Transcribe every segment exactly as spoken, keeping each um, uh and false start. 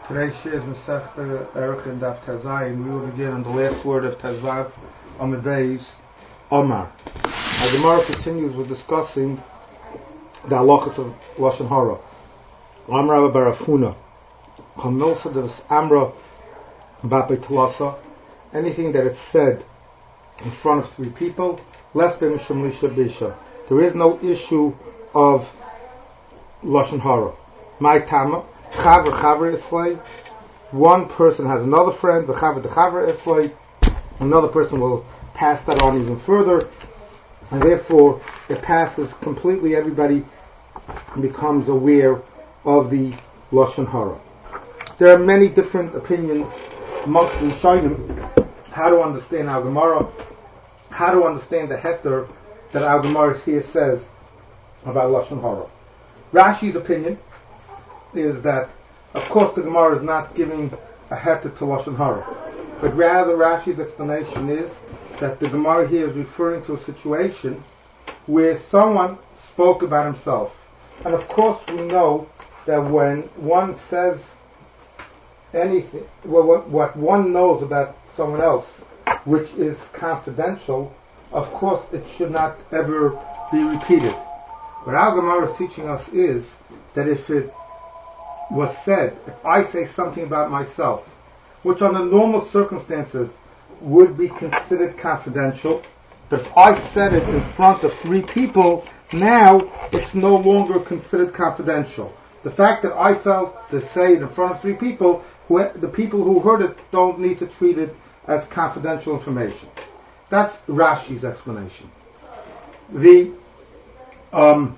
Today's shir is Masechta Erech in Daf Tazayin. We will begin on the last word of Tazvav Amud Beis, Omar. Our Gemara continues with discussing the halachas of Lashon Hara. Amra Barafuna, Chamnosa Devs Amra Bape Talasa. Anything that is said in front of three people, less be Mishum Lisha Bisha. There is no issue of Lashon Hara. My Tama. Chaver Chaver Islay. One person has another friend, the Chaver the Chaver Islay. Another person will pass that on even further, and therefore it passes completely. Everybody becomes aware of the Lashon Hara. There are many different opinions amongst the Rishonim how to understand our Gemara, how to understand the heter that our Gemara here says about Lashon Hara. Rashi's opinion is that, of course, the Gemara is not giving a heter to Lashon Hara, but rather Rashi's explanation is that the Gemara here is referring to a situation where someone spoke about himself. And of course we know that when one says anything, well, what, what one knows about someone else, which is confidential, of course it should not ever be repeated. What our Gemara is teaching us is that if it was said, if I say something about myself, which under normal circumstances would be considered confidential, but if I said it in front of three people, now it's no longer considered confidential. The fact that I felt to say it in front of three people, who, the people who heard it don't need to treat it as confidential information. That's Rashi's explanation. The um,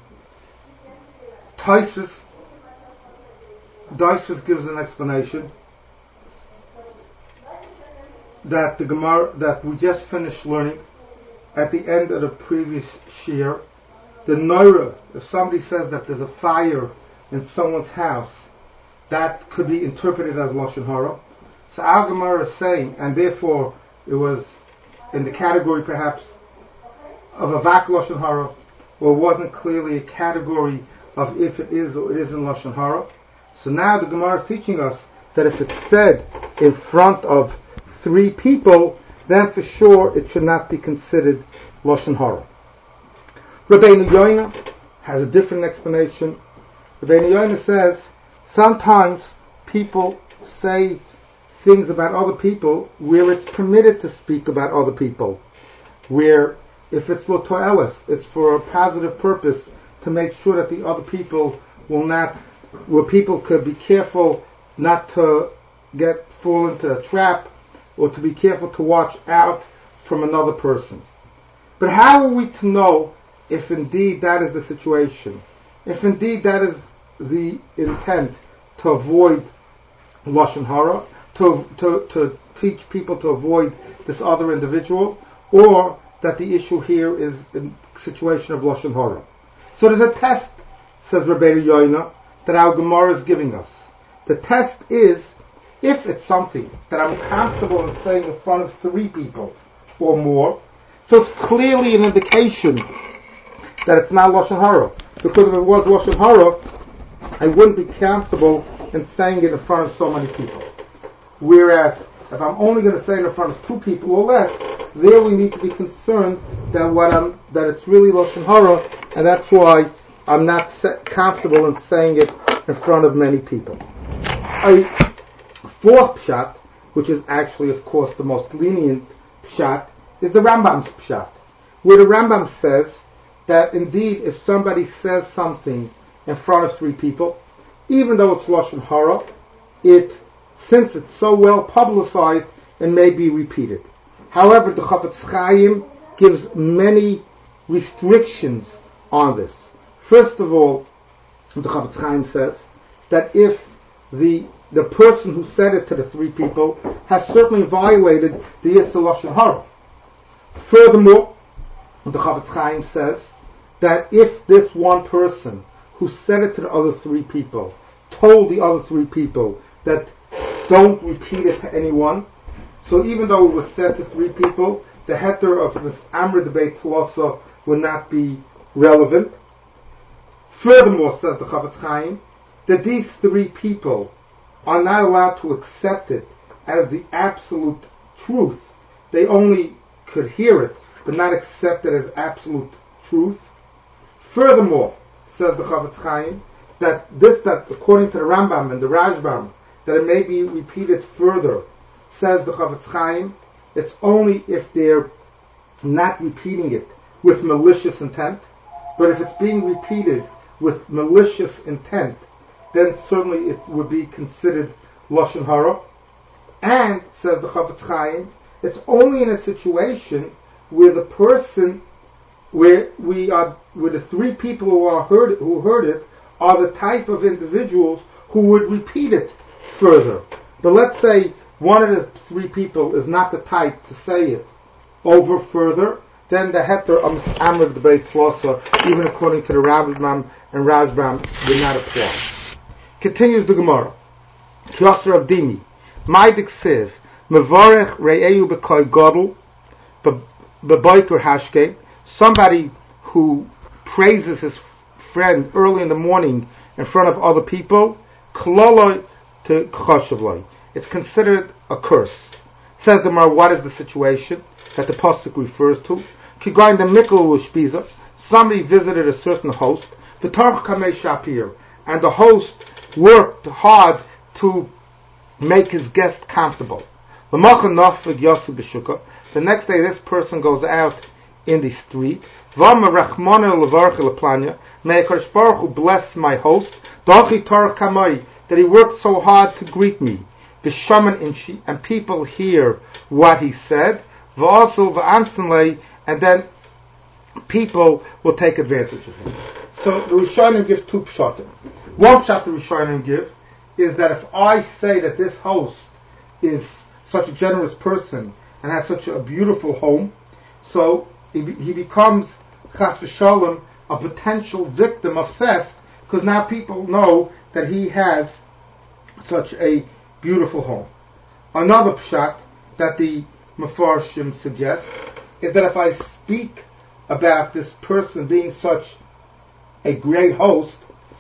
Taisus Daishus gives an explanation that the Gemara that we just finished learning at the end of the previous shir. The Noira, if somebody says that there's a fire in someone's house, that could be interpreted as Lashon Hara. So our Gemara is saying, and therefore it was in the category perhaps of a vak Lashon Hara, or wasn't clearly a category of if it is or it isn't Lashon Hara. So now the Gemara is teaching us that if it's said in front of three people, then for sure it should not be considered Lashon Hara. Rabbeinu Yoina has a different explanation. Rabbeinu Yoina says sometimes people say things about other people where it's permitted to speak about other people, where if it's lo to'eles, it's for a positive purpose to make sure that the other people will not, where people could be careful not to get fall into a trap, or to be careful to watch out from another person. But how are we to know if indeed that is the situation? If indeed that is the intent, to avoid Lashon Hara, to, to, to teach people to avoid this other individual, or that the issue here is a situation of Lashon Hara. So there's a test, says Rabbeinu Yoina, that our Gemara is giving us. The test is, if it's something that I'm comfortable in saying in front of three people or more, so it's clearly an indication that it's not Lashon Hara. Because if it was Lashon Hara, I wouldn't be comfortable in saying it in front of so many people. Whereas, if I'm only going to say it in front of two people or less, there we need to be concerned that what I'm, that it's really Lashon Hara, and that's why I'm not comfortable in saying it in front of many people. A fourth pshat, which is actually, of course, the most lenient pshat, is the Rambam's pshat, where the Rambam says that indeed, if somebody says something in front of three people, even though it's Lashon Hara, it, since it's so well publicized, it may be repeated. However, the Chafetz Chaim gives many restrictions on this. First of all, the Chafetz Chaim says that if the the person who said it to the three people has certainly violated the Yisur Lashon Hara. Furthermore, the Chafetz Chaim says that if this one person who said it to the other three people told the other three people that don't repeat it to anyone, so even though it was said to three people, the heter of this Amr debate also would not be relevant. Furthermore, says the Chafetz Chaim, that these three people are not allowed to accept it as the absolute truth. They only could hear it, but not accept it as absolute truth. Furthermore, says the Chofetz Chaim, that this, that according to the Rambam and the Rashbam, that it may be repeated further, says the Chofetz Chaim, it's only if they're not repeating it with malicious intent, but if it's being repeated with malicious intent, then certainly it would be considered Lashon Hara. And, says the Chofetz Chaim, it's only in a situation where the person, where we are, where the three people who are heard, who heard it, are the type of individuals who would repeat it further. But let's say one of the three people is not the type to say it over further, then the heter of Amr debate flossa, even according to the Rambam and Rashbam, would not apply. Continues the Gemara. Kiyasser of Dimi. Maidik Siv. Mevarech re'eyu b'koi godel. B'boiker hashke. Somebody who praises his friend early in the morning in front of other people. Kloloi to choshavloi. It's considered a curse. Says the Gemara, what is the situation that the pasuk refers to? Kigoin the mikol ushpiza. Somebody visited a certain host. The Tarch Kamei Shapir, and the host worked hard to make his guest comfortable. The next day, this person goes out in the street. May HaKadosh Baruch Hu bless my host. That he worked so hard to greet me. The shaman inchi, and people hear what he said. And then people will take advantage of him. So the Rishonim give two pshatim. One pshat the Rishonim give is that if I say that this host is such a generous person and has such a beautiful home, so he, he becomes chas v'shalom a potential victim of theft, because now people know that he has such a beautiful home. Another pshat that the Mefarshim suggest is that if I speak about this person being such a great host,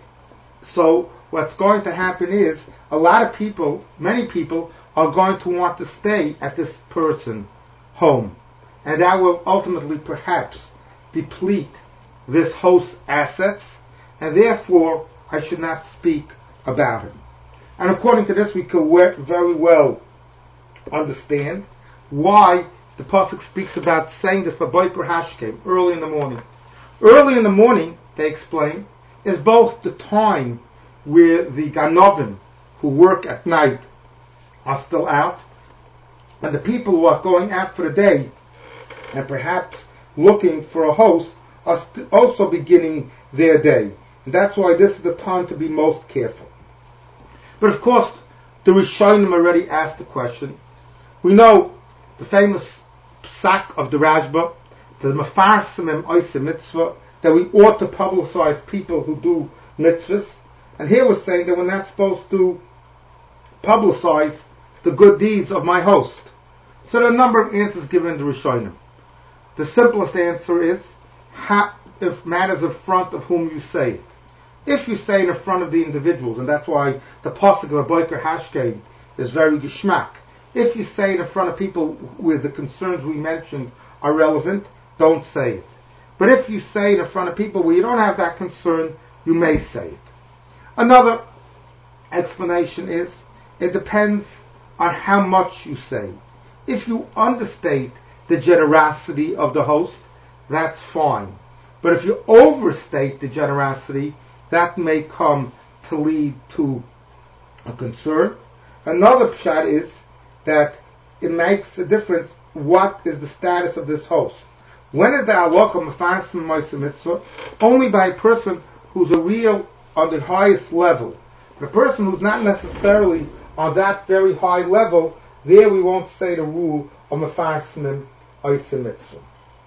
so what's going to happen is a lot of people, many people, are going to want to stay at this person's home, and that will ultimately perhaps deplete this host's assets, and therefore I should not speak about him. And according to this, we can very well understand why the pasuk speaks about saying this b'boiker hashkem, early in the morning. Early in the morning, they explain, is both the time where the ganovim who work at night are still out, and the people who are going out for the day and perhaps looking for a host are st- also beginning their day. And that's why this is the time to be most careful. But of course, the Rishonim already asked the question. We know the famous psak of the Rashba, the Mefarsim Oisem Mitzvah, that we ought to publicize people who do mitzvahs. And here we're saying that we're not supposed to publicize the good deeds of my host. So there are a number of answers given in the Rishonim. The simplest answer is, how, if matters in front of whom you say it. If you say it in front of the individuals, and that's why the pasuk of Boiker Hashkein is very geschmack. If you say it in front of people where the concerns we mentioned are relevant, don't say it. But if you say it in front of people where you don't have that concern, you may say it. Another explanation is, it depends on how much you say. If you understate the generosity of the host, that's fine. But if you overstate the generosity, that may come to lead to a concern. Another pshat is that it makes a difference what is the status of this host. When is the halacha mefarsim ma'aseh mitzvah? Only by a person who's a real, on the highest level. The person who's not necessarily on that very high level, there we won't say the rule of mefarsim ma'aseh mitzvah.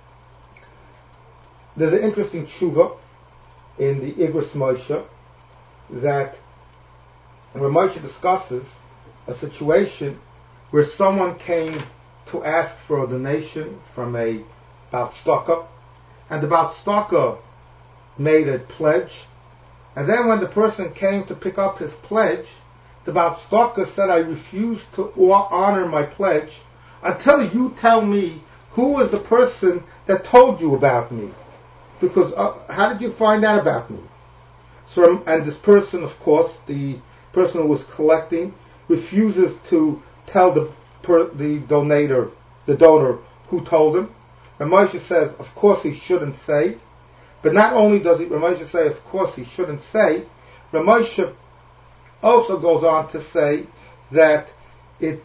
There's an interesting tshuva in the Igros Moshe that where Moshe discusses a situation where someone came to ask for a donation from a Baal Tzedakah, and the Baal Tzedakah made a pledge, and then when the person came to pick up his pledge, the Baal Tzedakah said, I refuse to honor my pledge until you tell me who was the person that told you about me. Because uh, how did you find out about me? So, um, and this person, of course, the person who was collecting, refuses to tell the per, the donator, the donor, who told him. And Moshe says, of course he shouldn't say. But not only does he, Moshe say, of course he shouldn't say, Moshe also goes on to say that it,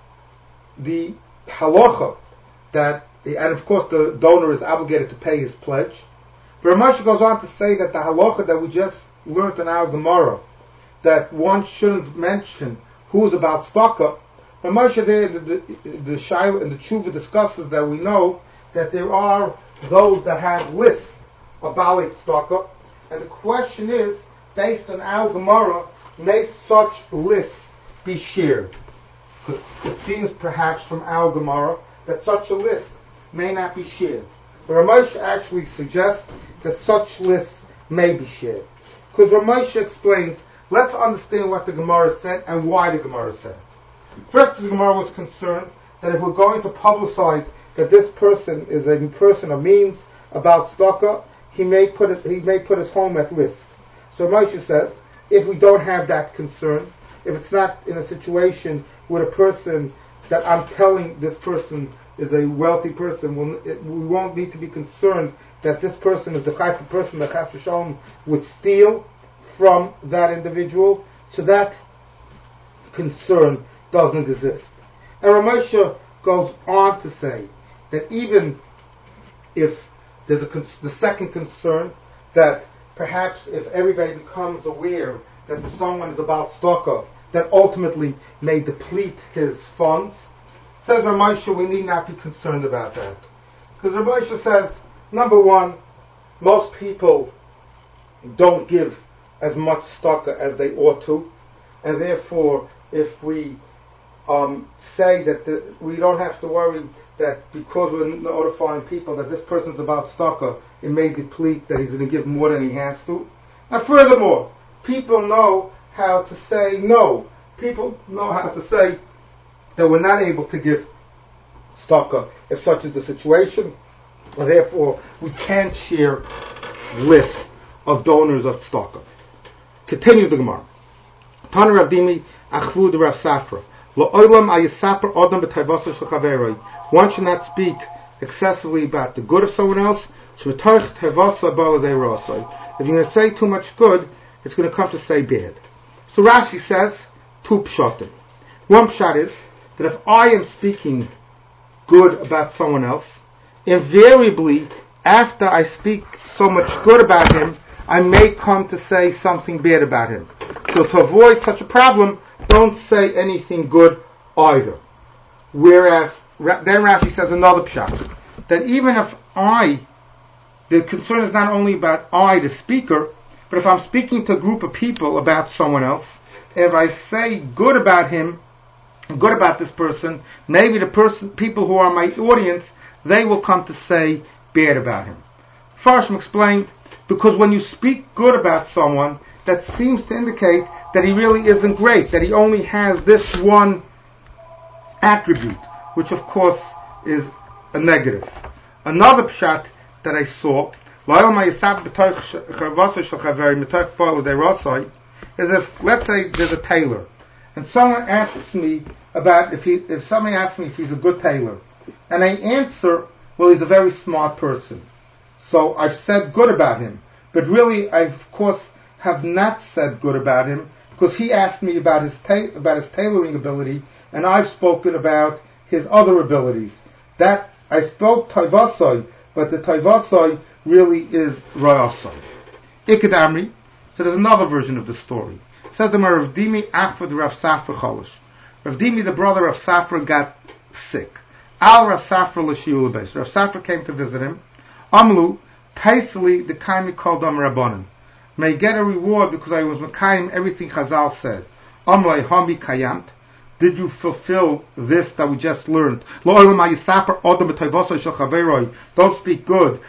the halacha, that, and of course the donor is obligated to pay his pledge. But Moshe goes on to say that the halacha that we just learned in our Gemara, that one shouldn't mention who's about tzedakah. But Moshe there, the, the, the Shaila and the Tshuva discusses that we know that there are those that have lists about tzedakah, and the question is, based on our Gemara, may such lists be shared? Because it seems perhaps from our Gemara that such a list may not be shared. But Ramesh actually suggests that such lists may be shared. Because Ramesh explains, let's understand what the Gemara said and why the Gemara said. First, the Gemara was concerned that if we're going to publicize that this person is a person of means about tzedakah, he may put it, he may put his home at risk. So Moshe says, if we don't have that concern, if it's not in a situation where a person that I'm telling this person is a wealthy person, we'll, it, we won't need to be concerned that this person is the type of person that Chas v'Shalom would steal from that individual. So that concern doesn't exist. And Ramosha goes on to say that even if there's a con- the second concern, that perhaps if everybody becomes aware that someone is about tzedakah, that ultimately may deplete his funds, says Ramosha, we need not be concerned about that. Because Ramosha says, number one, most people don't give as much tzedakah as they ought to, and therefore if we um, say that the, we don't have to worry that because we're notifying people that this person's about tzedakah, it may deplete, that he's going to give more than he has to. And furthermore, people know how to say no. People know how to say that we're not able to give tzedakah if such is the situation, and therefore we can't share lists of donors of tzedakah. Continue the Gemara. Tana Rav Dimi Achvud Rav Safra. One should not speak excessively about the good of someone else. If you're going to say too much good, it's going to come to say bad. So Rashi says, two pshatim. One pshat is that if I am speaking good about someone else, invariably, after I speak so much good about him, I may come to say something bad about him. So to avoid such a problem, don't say anything good either. Whereas, then Rashi says another pshat, that even if I, the concern is not only about I, the speaker, but if I'm speaking to a group of people about someone else, if I say good about him, good about this person, maybe the person, people who are my audience, they will come to say bad about him. Farshim explained, because when you speak good about someone, that seems to indicate that he really isn't great, that he only has this one attribute, which of course is a negative. Another pshat that I saw is if, let's say, there's a tailor, and someone asks me about if he, if somebody asks me if he's a good tailor, and I answer, well, he's a very smart person. So I've said good about him, but really, I of course have not said good about him, because he asked me about his ta- about his tailoring ability, and I've spoken about his other abilities. That I spoke taivasai, but the taivasai really is rayasai. Ikadamri. So there's another version of the story. It says the Rav Dimi Achvad Rav Safra Cholish. Rav Dimi, the brother of Safra, got sick. Al Rav Safra l'shiul beis. Rav Safra came to visit him. Amlu Taisli the kaimi called Am Rabbanan. May get a reward because I was Mekayim everything Chazal said. Amlai Hami Kayamt. Did you fulfill this that we just learned? Don't speak good.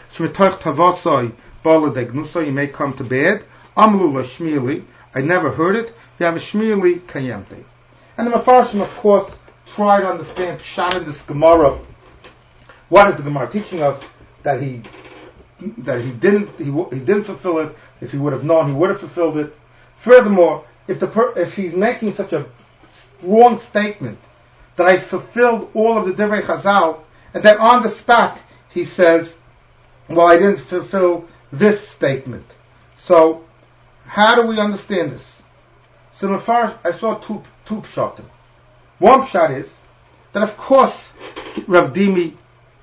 You may come to bad. I never heard it. V'Hamishmili Kayemte. And the Mefarshim, of course, try to understand Pshat in this Gemara. What is the Gemara teaching us? That he that he didn't he, he didn't fulfill it. If he would have known, he would have fulfilled it. Furthermore, if the per, if he's making such a strong statement that I fulfilled all of the Divrei Chazal, and then on the spot he says, "Well, I didn't fulfill this statement." So, how do we understand this? So, first, I saw two two pshatim. One pshat is that, of course, Rav Dimi,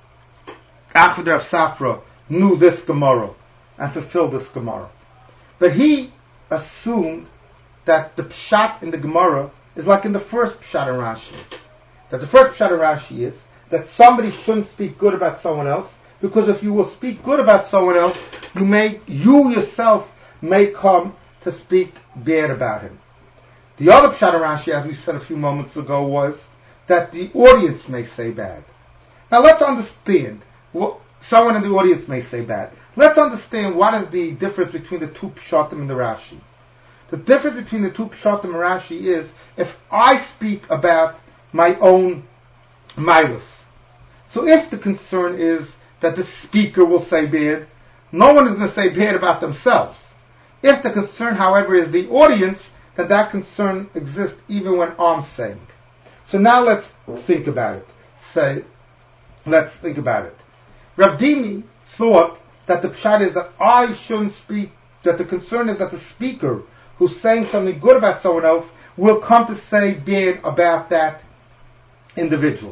Achad Rav Safra, knew this Gemara and fulfilled this Gemara. But he assumed that the pshat in the Gemara is like in the first pshat in Rashi. That the first pshat in Rashi is that somebody shouldn't speak good about someone else, because if you will speak good about someone else, you may, you yourself may come to speak bad about him. The other pshat in Rashi, as we said a few moments ago, was that the audience may say bad. Now let's understand what someone in the audience may say bad. Let's understand what is the difference between the two pshatim in the Rashi. The difference between the two pshatim in Rashi is if I speak about my own milas. So if the concern is that the speaker will say bad, no one is going to say bad about themselves. If the concern, however, is the audience, then that concern exists even when I'm saying. So now let's think about it. Say, let's think about it. Rav Dimi thought that the pshat is that I shouldn't speak, that the concern is that the speaker who's saying something good about someone else will come to say bad about that individual.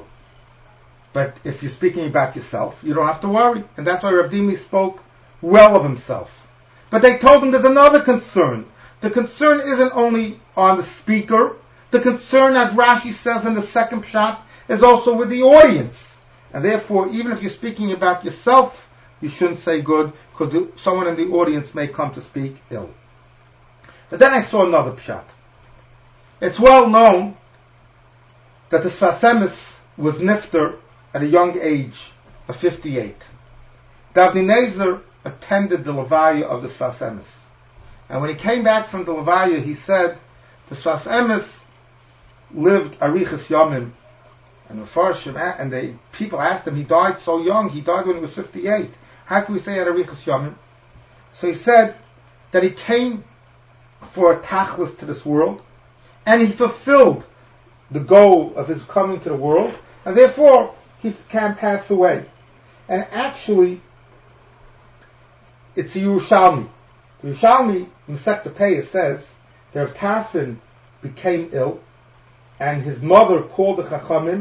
But if you're speaking about yourself, you don't have to worry. And that's why Rav Dimi spoke well of himself. But they told him there's another concern. The concern isn't only on the speaker. The concern, as Rashi says in the second pshat, is also with the audience. And therefore, even if you're speaking about yourself, you shouldn't say good, because someone in the audience may come to speak ill. But then I saw another pshat. It's well known that the Sfas Emes was nifter at a young age of fifty-eight. Davni Nezer attended the Levaya of the Sfas Emes. And when he came back from the Levaya, he said, the Sfas Emes lived Arichas Yomim. And the Farshim, and the people asked him, he died so young, he died when he was fifty-eight. How can we say at Arichas Yomim? So he said that he came for a tachlis to this world, and he fulfilled the goal of his coming to the world, and therefore he can pass away. And actually, it's a Yerushalmi. The Yerushalmi, in Masechta Peah, says that Rav Tarfon became ill, and his mother called the Chachamim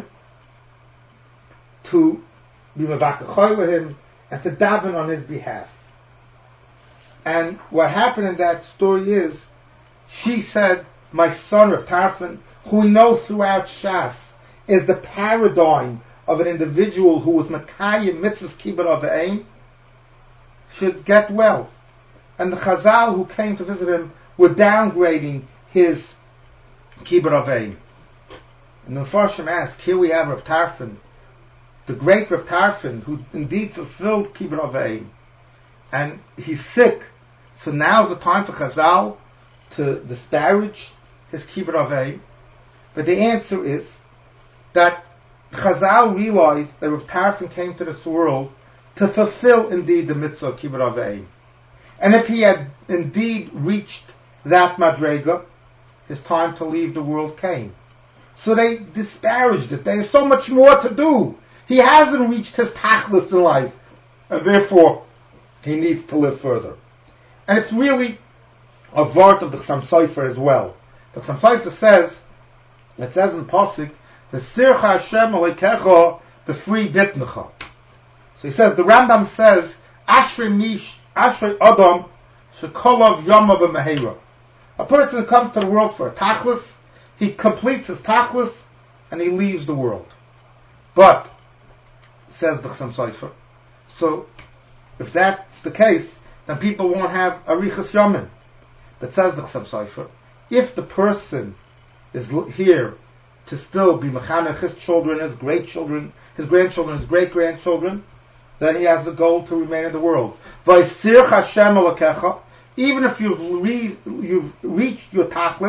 to be mevakach him and to daven on his behalf. And what happened in that story is, she said, my son Rav Tarfon, who we know throughout Shas, is the paradigm of an individual who was Makayim Mitzvahs Kibbut Avayim, should get well. And the Chazal who came to visit him were downgrading his Kibbut Avayim. And the Mefarshim ask, here we have Rav Tarfon, the great Rav Tarfon, who indeed fulfilled Kibbut Avayim, and he's sick. So now's the time for Chazal to disparage his Kibbut Avayim. But the answer is that Chazal realized that Rav Tarfon came to this world to fulfill indeed the mitzvah of Kibbut Avayim. And if he had indeed reached that madrega, his time to leave the world came. So they disparaged it. There is so much more to do. He hasn't reached his tachlis in life, and therefore he needs to live further. And it's really a vart of the Chassam Sofer as well. The Chassam Sofer says, it says in Pasuk, the Sircha Hashem Alekecha b'fri bitnecha. So he says, the Rambam says, Ashrei Mish, Ashrei Adam, Shekolav Yama b'Mehera. A person who comes to the world for a tachlis, he completes his tachlis, and he leaves the world. But, says the Chassam Sofer, so if that's the case, then people won't have Arichas Yomim. But says the Chassam Sofer, if the person is here to still be mechanech his children, his great children, his grandchildren, his great grandchildren, then he has the goal to remain in the world. V'asir Hashem alakecha, even if you've, re- you've reached your tachlis,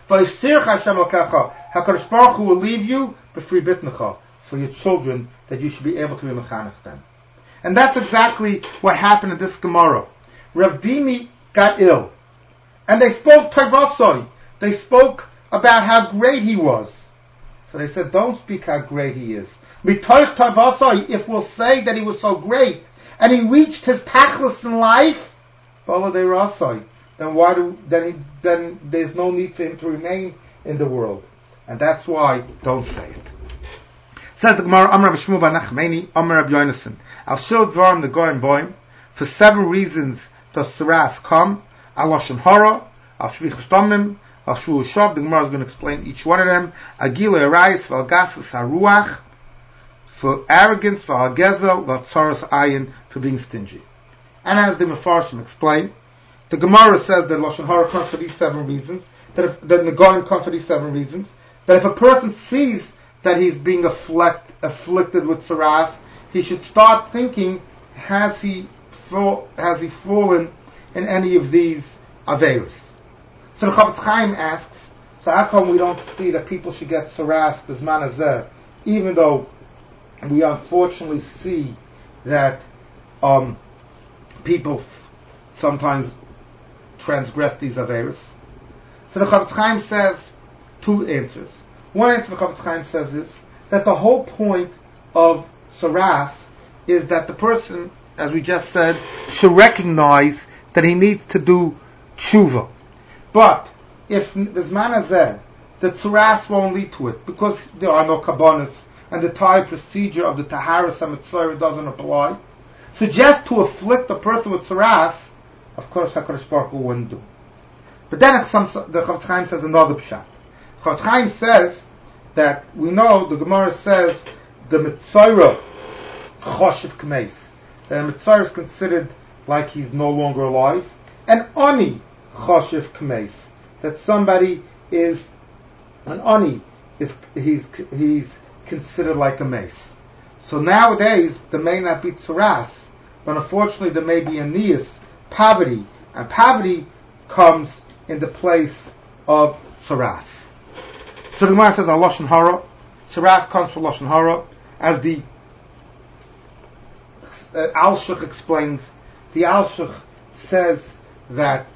HaKadosh Baruch Hu will leave you b'fri bitnecha, for your children, that you should be able to be mechanech them. And that's exactly what happened in this Gemara. Rav Dimi got ill, and they spoke Tavasoi. They spoke about how great he was. So they said, don't speak how great he is. Mitoich Tavasoi, if we'll say that he was so great, and he reached his tachlis in life, then why do then he, then there's no need for him to remain in the world, and that's why don't say it. Says the Gemara, Amar Rav Shmuel bar Nachmani, Amar Rav Yonasan, Al Shil Dvarim the Goyim Boim. For seven reasons does Saras come: Al Lashon Hara, Al Shvichus Damim, Al Shvu Shav. The Gemara is going to explain each one of them. Agila Arayis, Val Gasas Haruach, for arrogance, Val Gezel, Val Tzaras Ayin, for being stingy. And as the Mefarshim explain, the Gemara says that Lashon Hara comes for these seven reasons, that if, that Negoim comes for these seven reasons, that if a person sees that he's being afflict, afflicted with Saras, he should start thinking, has he fall, has he fallen in any of these Averis? So the Chafetz Chaim asks, so how come we don't see that people should get Saras B'zman Hazeh, even though we unfortunately see that um, people f- sometimes transgress these Averis? So the Chafetz Chaim says two answers. One answer the Chafetz Chaim says is that the whole point of Saras is that the person, as we just said, should recognize that he needs to do tshuva. But if B'zman Hazeh, the Saras won't lead to it, because there are no kabbanas, and the entire procedure of the Taharas HaMitzvah doesn't apply. So just to afflict a person with Saras, of course HaKadosh Baruch Hu wouldn't do. But then some, the Chafetz Chaim says another pshat. Chafetz Chaim says that we know, the Gemara says, the Mitzorah Choshev K'meis. The Mitzorah is considered like he's no longer alive. And Ani Choshev K'meis. That somebody is, an Ani, is he's he's considered like a mace. So nowadays, there may not be Tzaras, but unfortunately there may be a Nias, poverty. And poverty comes in the place of Tzaras. So the Gemara says, Al Lashon Hara. Tzaras comes from Lashon Hara. As the uh, Al-Shich explains, the Al-Shich says that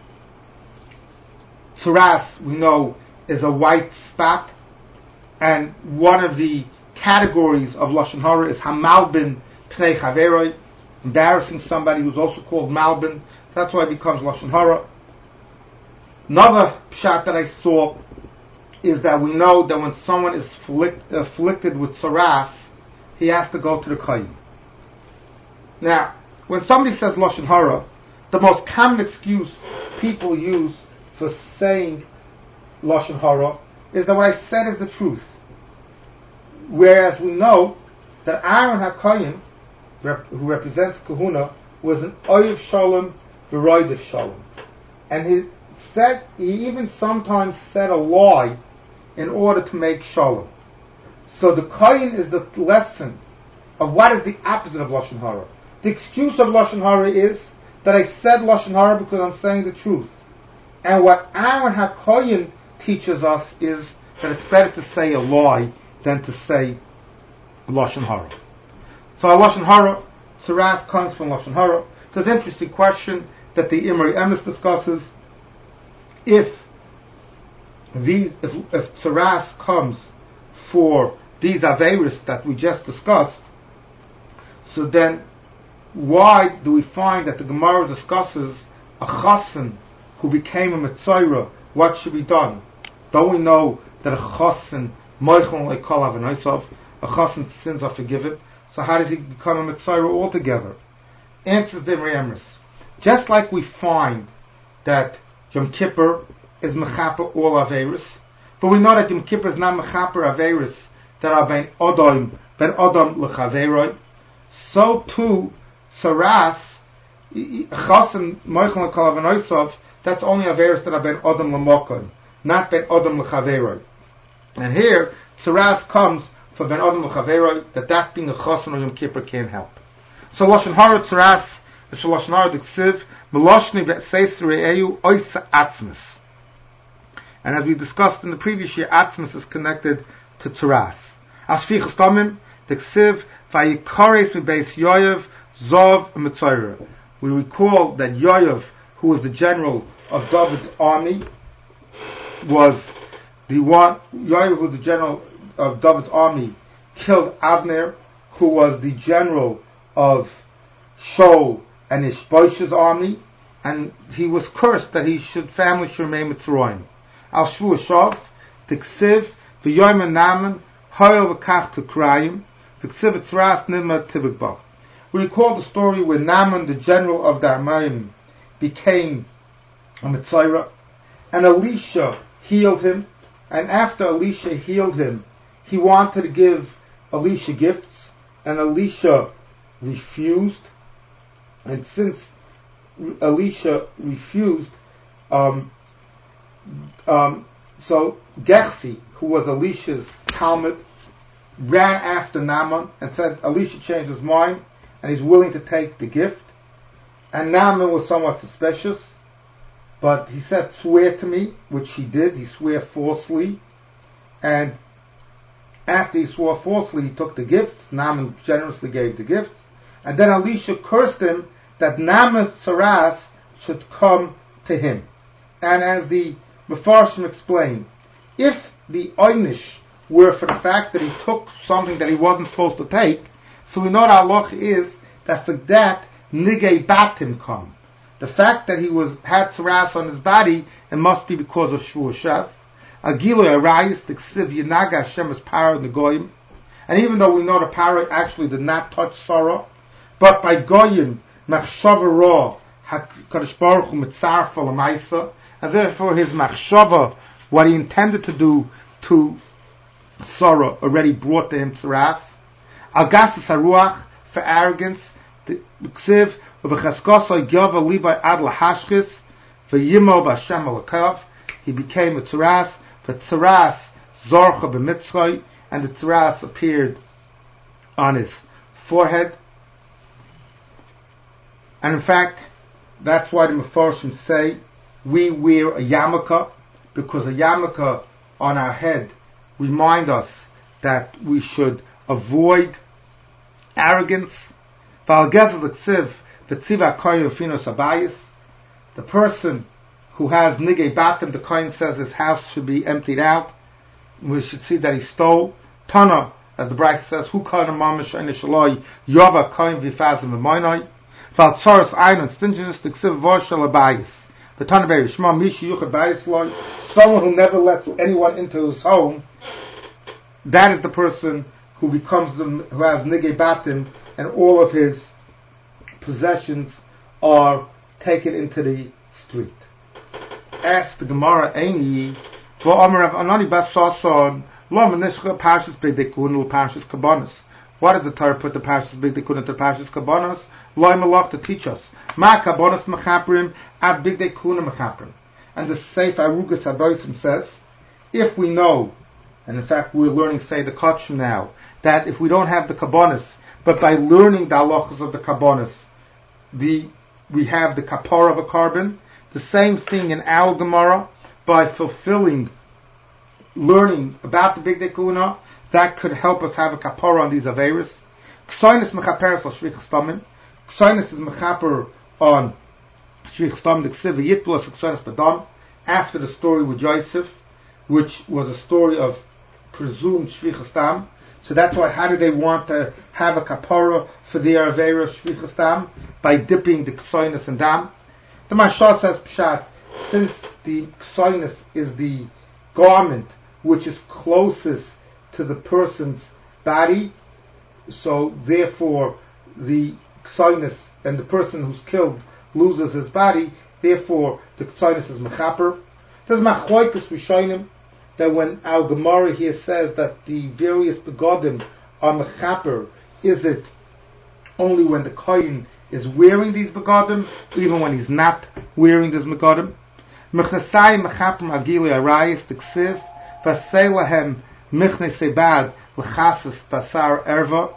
Tzaras, we know, is a white spot, and one of the categories of Lashon Hara is Hamalbin Pnei Chaveroi, embarrassing somebody who's also called Malbin. That's why it becomes Lashon Hara. Another pshat that I saw is that we know that when someone is afflict, afflicted with Saras, he has to go to the Kohen. Now, when somebody says Lashon Hara, the most common excuse people use for saying Lashon Hara is that what I said is the truth. Whereas we know that Aaron HaKohen, rep, who represents Kahuna, was an Oyev Shalom, V'roidev Shalom. And he said, he even sometimes said a lie in order to make Shalom. So the Kohen is the lesson of what is the opposite of Lashon Hara. The excuse of Lashon Hara is that I said Lashon Hara because I'm saying the truth. And what Aaron HaKohen teaches us is that it's better to say a lie than to say Lashon Hara. So a Lashon Hara, Saras comes from Lashon Hara. There's an interesting question that the Imri Emes discusses. If these, if, if Saras comes for these Averis that we just discussed, so then why do we find that the Gemara discusses a Chassan who became a Mitzorah? What should be done? Don't we know that a Chassan Moichel like Kol Avanosav, a Chassan's sins are forgiven? So how does he become a Mitzorah altogether? Answers the Imri Emes. Just like we find that Yom Kippur is Mechaper all Averis, but we know that Yom Kippur is not Mechaper Averis that are Ben Odom, Ben Odom L'Chaveroi. So too, Saras, Chassan Moichel like Kol Avanosav, that's only Averis that are Ben Odom L'Mokom, not Ben Odom L'Chaveroi. And here, Saras comes for Ben Odom L'Chaveroi, that that being a Chassan or Yom Kippur can't help. So Lashon Hara Saras is Lashon Hara D'Ksiv Meloshni Be'Seis Re'eu Oisa Atzmus. And as we discussed in the previous year, Atzmus is connected to Tzaras. Ashfichas Damim, the Ksiv, Vayikares Mibeis Yoav, Zov, and Mitzayra. We recall that Yoav, who was the general of David's army, was the one, Yoav, who was the general of David's army, killed Avner, who was the general of Shaul and Ishbosheth's army, and he was cursed that his should, family should remain Mitzrayim. Al Shvu Shav, Tiksiv, V'yoyim Naman, Hoyel V'kach T'krayim, V'ksiv Tzras Nidma Tibigbach. We recall the story where Naaman, the general of the Armaim, became a Mitzayra, and Elisha healed him, and after Elisha healed him, he wanted to give Elisha gifts, and Elisha refused, and since Elisha refused, um, um, so Gechsi, who was Elisha's Talmud, ran after Naaman and said Elisha changed his mind and he's willing to take the gift. And Naaman was somewhat suspicious, but he said, swear to me, which he did. He swore falsely, and after he swore falsly, he took the gifts. Naaman generously gave the gifts, and then Elisha cursed him that Naaman's Tzaras should come to him. And as the Mefarshim explained, if the Einish were for the fact that he took something that he wasn't supposed to take, so we know the halach is that for that nigei batim come. The fact that he was had tzaras on his body, it must be because of shvu shav. Agilu arayis the ksiv yinaga Hashem is para in the goyim, and even though we know the para actually did not touch Sarah, but by goyim machshava ra hakadosh baruch hu mitzarfa l'maisa, and therefore his machshava, what he intended to do to Sarah, already brought to him tzaras. Agasas haruach, for arrogance, the ksiv v'cheskoso yava levi ad lahashkis v'yimo b'Hashem alakav. He became a tzaras. The tzaras zorcha b'mitzray, and the tzaras appeared on his forehead. And in fact, that's why the Mefarshim say we wear a yarmulke, because a yarmulke on our head remind us that we should avoid arrogance. The person who has nigei batim, the Kohen says his house should be emptied out. We should see that he stole. Tana, as the Braisa says, who kana mamish and shaloi yova Kohen v'fazim v'moinai. Val tzoros einon stinginess the ksiv voshel abayis. The Tana Beri Shema mishi yuchad bayis loy. Someone who never lets anyone into his home. That is the person who becomes the, who has nigei batim, and all of his possessions are taken into the street. Ask the Gemara, Eini, v'omer of Anani bas Sason, lo menischa parshas b'dekun ul parshas kabanos. What does the Torah put the parshas b'dekun into parshas kabanos? Lo malach to teach us. Ma kabanos mechaprim ab b'dekun mechaprim. And the Seif Arugas Habosim says, if we know, and in fact we're learning say the Kachim now, that if we don't have the kabanos, but by learning the halachas of the kabanos, the we have the kapara of a carbon. The same thing in our Gemara, by fulfilling, learning about the Big Dekuna, that could help us have a kapara on these averis. Ksainis mechaperes al shvichas tamim. Ksainis is mechaper on shvichas tamim. The ksiv yitbul as ksainis badam. After the story with Yosef, which was a story of presumed shvichas tam. So that's why, how do they want to have a kapara for the Avera Shvichas Dam? By dipping the Ksainis in Dam. The Mashal says, Pshat, since the Ksainis is the garment which is closest to the person's body, so therefore the Ksainis, and the person who's killed loses his body, therefore the Ksainis is Mechaper. There's Machloikus Rishonim, that when our Gemara here says that the various begodim are mechaper, is it only when the kohen is wearing these begodim, even when he's not wearing these begodim? Mechnasai mechaper agili arayis t'ksiv v'asei lahem mechne sebad l'chasas basar erva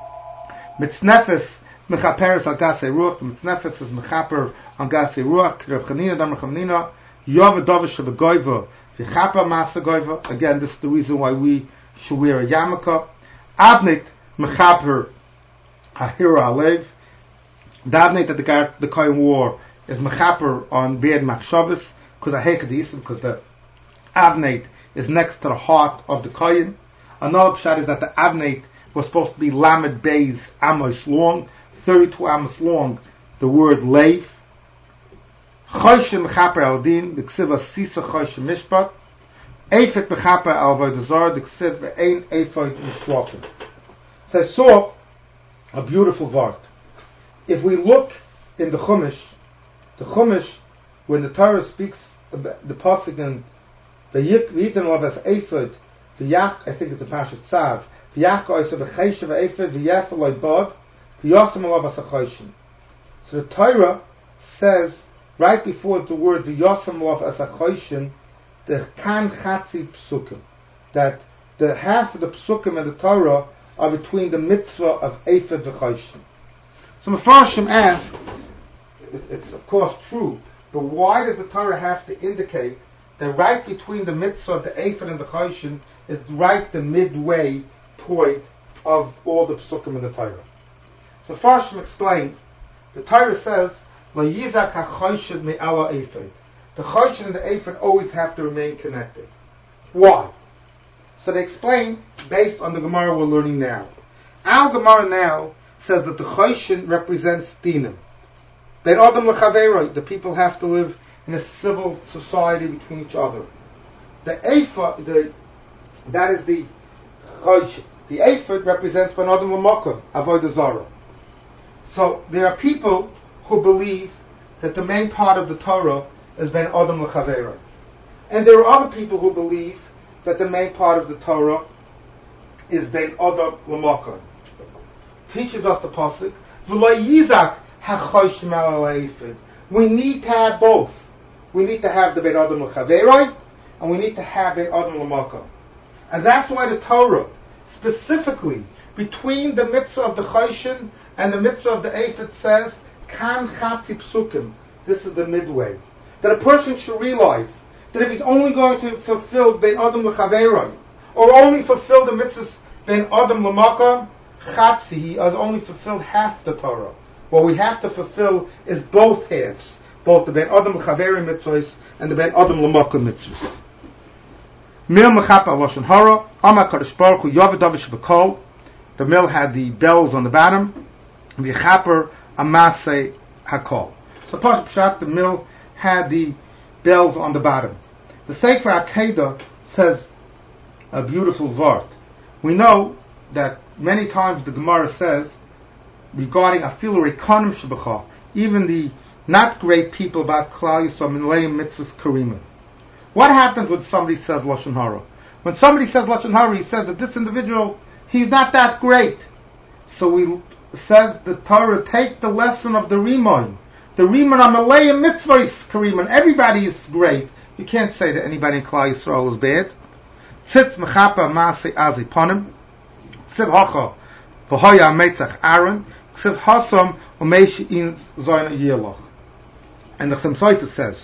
mitznefes mechaperes al gasei ruach. The mitznefes is mechaper on gasei ruach. Rav Chanina dam Rav Chanina Yov Dovish Begoiva, V'chapa Masa Goiva. Again, this is the reason why we should wear a yarmulke. Avnit Mechaper Hahira Alev. The avnit that the, the Kohen wore is Mechaper on Be'ed Machshavas, because I hate the Isim, because the avnit is next to the heart of the Kohen. Another pshat is that the avnit was supposed to be Lamed Beis Amos long, thirty-two Amos long, the word Lev. Choshim Mechaper Al Din, the Ksiva Sisa Choshim Mishpat. Eifet Mechaper Al Vodazar, the Ksiva Ein Eifet Mishwafim. So I saw a beautiful vart. If we look in the Chumash, the Chumash, when the Torah speaks about the pasuk in the Yitan Lav as Eifet, the Yak, I think it's a Pashat Tzav, the Yak also the Cheshav Eifet, the Yafaloi Bod, the Yosem Lav as a Choshim. So the Torah says, right before the word the Yosem Lav as a Choshim, the Kan Chatzi Psukim, that the half of the Psukim in the Torah are between the mitzvah of Eifet v'Choshim. So Mefarshim ask, it, it's of course true, but why does the Torah have to indicate that right between the mitzvah of the Eifet and the Choshim is right the midway point of all the Psukim in the Torah? So Mefarshim explain, the Torah says, La Yizak HaChoshim Me'ala Eifet. The Choshim and the Eifet always have to remain connected. Why? So they explain based on the Gemara we're learning now. Our Gemara now says that the Choshim represents Dinim. Ben Adam L'Chaveroi, the people have to live in a civil society between each other. The Eifet, the that is the Choshim. The Eifet represents Ben Adam L'Mokum, Avodah Zarah. So there are people who believe that the main part of the Torah is Ben Adam L'Chaveroi. And there are other people who believe that the main part of the Torah is Ben Adam L'Mokum. Teaches us the pasuk, V'lo Yizak HaChoshim Al Eifet. We need to have both. We need to have the Ben Adam L'Chaveroi, and we need to have Ben Adam L'Mokum. And that's why the Torah, specifically between the mitzvah of the Choshim and the mitzvah of the Eifet, says, Kan Chatzi Psukim. This is the midway. That a person should realize that if he's only going to fulfill Ben Adam L'Chaveroi, or only fulfill the mitzvahs Ben Adam L'Mokum, Chatzi, he has only fulfilled half the Torah. What we have to fulfill is both halves, both the Ben Adam L'Chaveroi mitzvahs and the Ben Adam L'Mokum mitzvahs. Mil Mechapa Lashon Hara, Amar Kadosh Baruch Hu Yoved Davish B'Kol. The mill had the bells on the bottom. V'Chaper Amasei Hakol. So Pasuk Pshat, the mill had the bells on the bottom. The Sefer Akedah says a beautiful vart. We know that many times the Gemara says regarding Afilu Rekonim Shebecha, even the not great people about Klal Yisrael Minleim Mitzvahs Karimim. What happens when somebody says Lashon Hara? When somebody says Lashon Hara, he says that this individual, he's not that great. So we says the Torah, take the lesson of the Rimon. The Rimon are Minleim Mitzvahs Karimim. Everybody is great. You can't say that anybody in Klal Yisrael is bad. Tzitz Mechapa Masei Azi Ponim. Ksiv Hacha V'Hoya Meitzach Aaron. Ksiv Hasam U'Meish In Zoyna Yelach. And the Chassam Sofer says,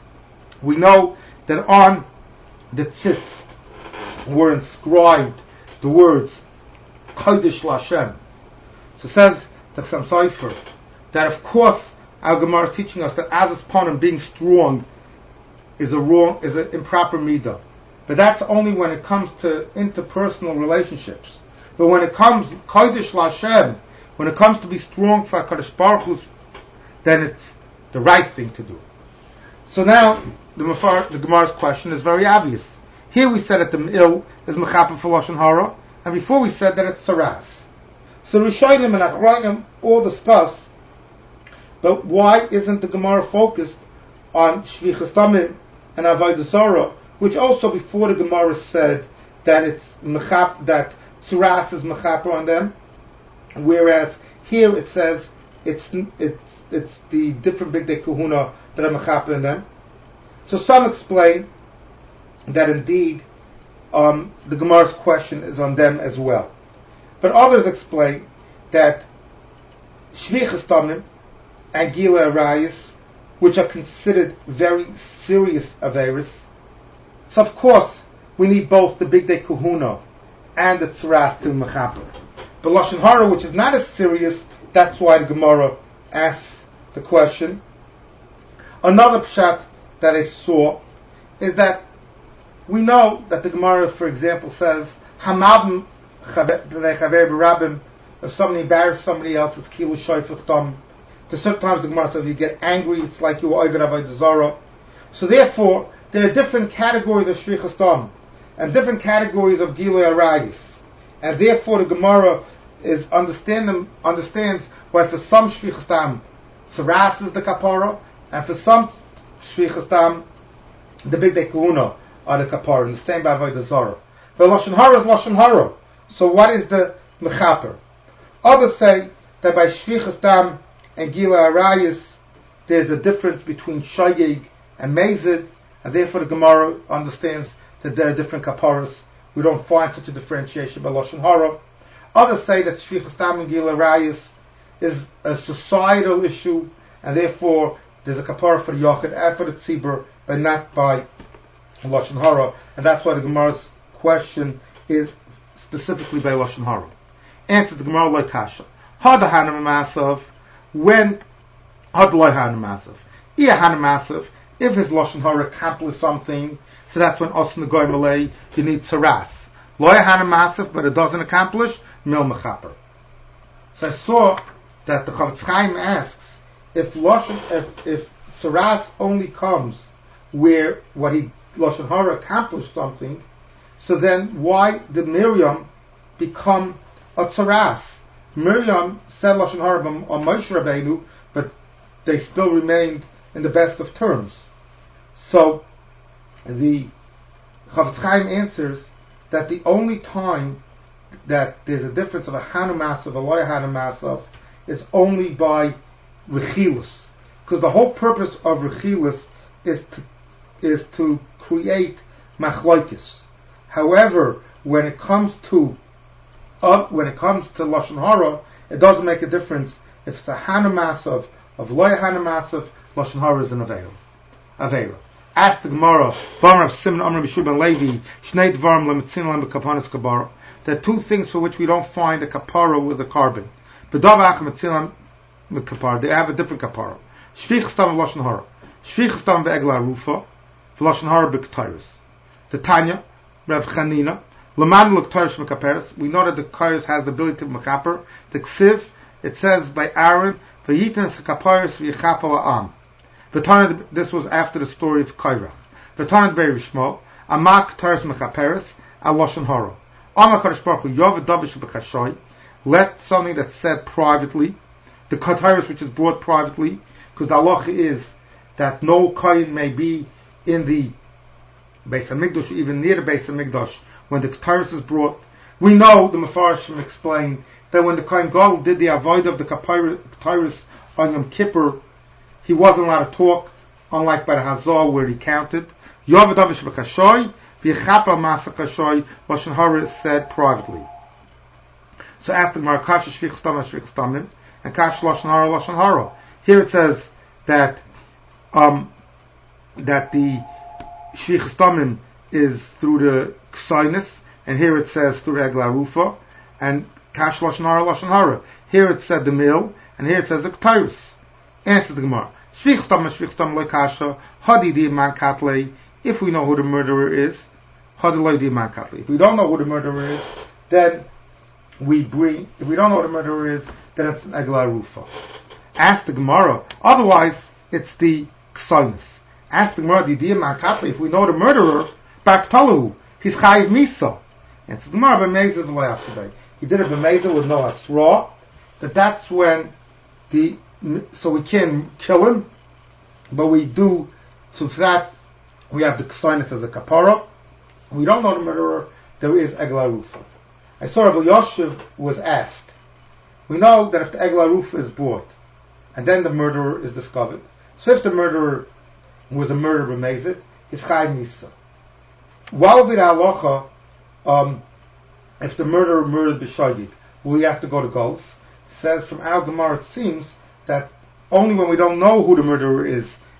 we know that on the tzitz were inscribed the words Kodesh Lashem. So says the Chassam Sofer that of course our Gemara is teaching us that Azaz Ponim, being strong, is a wrong, is an improper midah. But that's only when it comes to interpersonal relationships. But when it comes Kodesh Lashem, when it comes to be strong for Kadosh Baruch Hu, then it's the right thing to do. So now the Mefar, the Gemara's question is very obvious. Here we said that the Mil is Mechapa for Lashon Hara, and before we said that it's Saras. So Rishonim and Achronim all discuss, but why isn't the Gemara focused on Shvichas Damim and Avodah Zarah, which also before the Gemara said that it's Mechap, that Saras is Mechapa on them, whereas here it says it's it's it's the different Big Day Kahuna that are Mechapa in them. So some explain that indeed um, the Gemara's question is on them as well. But others explain that Shvichas Damim and Gila Arayis which are considered very serious averis. So of course, we need both the Big Day Kahuna and the Tzaras to Mechaper. But Lashon Hara, which is not as serious, that's why the Gemara asks the question. Another pshat that I saw is that we know that the Gemara, for example, says, Hamabim b'nei chaver b'rabim, if somebody embarrasses somebody else, it's kilu shoifach dam. There's certain times the Gemara says, if you get angry, it's like you were Oived Avodah Zarah. So therefore, there are different categories of shvichas dam, and different categories of gilui arayis. And therefore the Gemara is understand, understands why for some shvichas dam, Tzaras is the kapara, and for some shvichas dam, the Big Day Kahuna are the kapara, and the same by Avodah Zarah. But Lashon Hara is Lashon Hara. So what is the mechaper? Others say that by shvichas dam and gilui arayis, there's a difference between shayeg and mezid, and therefore the Gemara understands that there are different kaparas. We don't find such a differentiation by Lashon Hara. Others say that shvichas dam and gilui arayis is a societal issue, and therefore there's a kapara for the Yochid and for the Tzibur, but not by Lashon Hara, and that's why the Gemara's question is specifically by Lashon Hara. Answer the Gemara like Kasha. Had the Hanam Masav, when had loy Hanam Masav. Iya Hanam Masav, if his Lashon Hara accomplishes something, so that's when us in the Goy Malay, you need Tzaras. Loy Hanam Masav, but it doesn't accomplish, Mil Mechaper. So I saw that the Chavetz Chaim asks, if Lashon, if, if Tzaras only comes where what he, Lashon Hara accomplished something, so then why did Miriam become a Tzaras? Miriam said Lashon Hara on Moshe Rabbeinu, but they still remained in the best of terms. So the Chavetz Chaim answers that the only time that there's a difference of a Hanu Masav, a Loya Hanu Masav, is only by Rechilus. Because the whole purpose of Rechilus is to, is to create Machlokes. However, when it comes to uh, when it comes to Lashon Hara, it doesn't make a difference if it's a Hanu Masav of Loya Hanu Masav. Lashon Hara is an Aveira. Aveira. Ask the Gemara, Bar of Simon Amr B'Shur ben Levi, Shnei Dvarim L'Metzin L'Em B'Kapanis Kabara. There are two things for which we don't find a kapara with a carbon. B'Dav Achim Metzin L'Em B'Kapara. They have a different kapara. Shvich Stam Lashon Hara. Shvich Stam Be'Egla Rufa. Lashon Hara B'Ktairis. The Tanya, Rav Chanina, L'man L'Ktairis M'Kaperes. We know that the Kairos has the ability to M'Kaper. The Ksiv, it says by Aaron, V'Yitin S'Kaparis V'Yichapel Ha'am. V'Tanad, this was after the story of Kairach. V'Tanad Be'er Shmo, Amak Taris M'Kaperes, Al Lashon Hara. Amak Kadosh Baruch Hu, Yov Davish B'Kashoy, let something that's said privately, the Kairos which is brought privately, because the halacha is that no Kain may be in the Beis HaMikdash, even near the Beis HaMikdash, when the Kairos is brought. We know, the Mefarshim explained, that when the Kohen Gadol did the avoid of the Kairos on Yom Kippur, he wasn't allowed to talk, unlike by the Hazor where he counted. Yov Davish B'Kashoy, V'Yichapel Masa Kashoy, Lashon Hara is said privately. So ask the Gemara, Kasha Shvich Stam Shvich Stamim, and Kasha Lashon Hara Lashon Hara. Here it says that um, that the Shvich Stamim is through the Ksainis, and here it says through Egla Rufa, and Kasha Lashon Hara Lashon Hara. Here it said the Mil, and here it says the K'tairis. Answer the Gemara. Shvich Stam Shvich Stam Lo Kasha Hadi Di Man Katlei. If we know who the murderer is, Hadi Lo Di Man Katlei. If we don't know who the murderer is, then we bring. If we don't know who the murderer is, then it's an Egla Rufa. Ask the Gemara. Otherwise, it's the Ksainis. Ask the Gemara. Di Di Man Katlei. If we know the murderer, Bak Talu, he's Chayiv Misa. Answer the Gemara. B'Meiza V'Layafshavei. He did it B'Meiza with no Asra. That that's when the so we can kill him, but we do, so for that, we have the Ksainis as a kapara. We don't know the murderer, there is Egla Rufa. I saw Rabbi Yoshev was asked, we know that if the Egla Rufa is brought, and then the murderer is discovered, so if the murderer was a murderer b'mezid, it's Chayiv Misa. Why would be the halacha, um, if the murderer murdered b'shagig, will he have to go to Gols? It says from Al Gemara, it seems that only when we don't know who the murderer is,